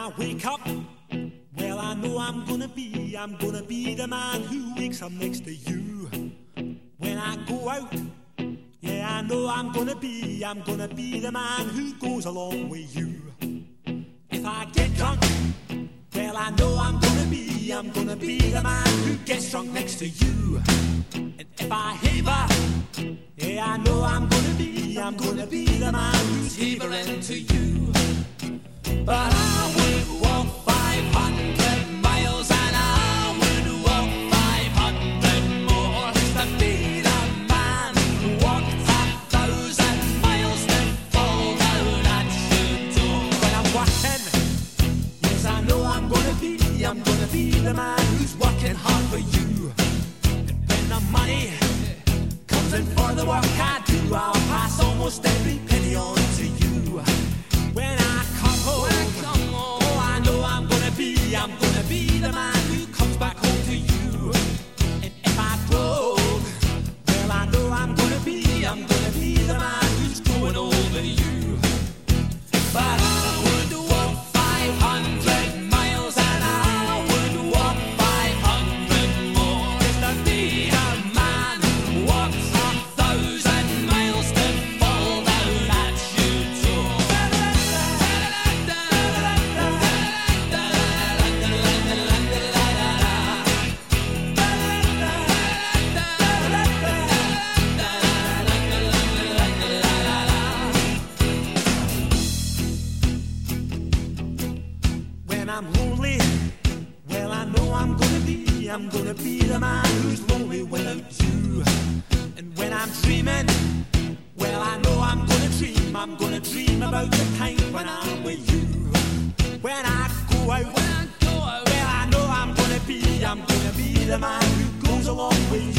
I wake up, well, I know I'm gonna be the man who wakes up next to you. When I go out, yeah, I know I'm gonna be the man who goes along with you. If I get drunk, well, I know I'm gonna be the man who gets drunk next to you. And if I haver, yeah, I know I'm gonna be the man who's havering to you. But I would walk 500 miles and I would walk 500 more to be the man who walked 1,000 miles to fall down at your door. When I'm working, yes, I know I'm gonna be the man who's working hard for you. And when the money comes in for the work I do, I'll pass almost every penny on to you. When I come home, oh, I know I'm gonna be the man who comes back home to you. And if I broke, well, I know I'm gonna be the man who's going over you. But I would walk 500 miles and I would walk 500 more just to be the man who walks 1,000 miles to fall down at your door. When I'm lonely, well, I know I'm gonna be the man who's lonely without you. And when I'm dreaming, well, I know I'm gonna dream about the time when I'm with you. When I go out, well, I know I'm gonna be the man who goes along with you.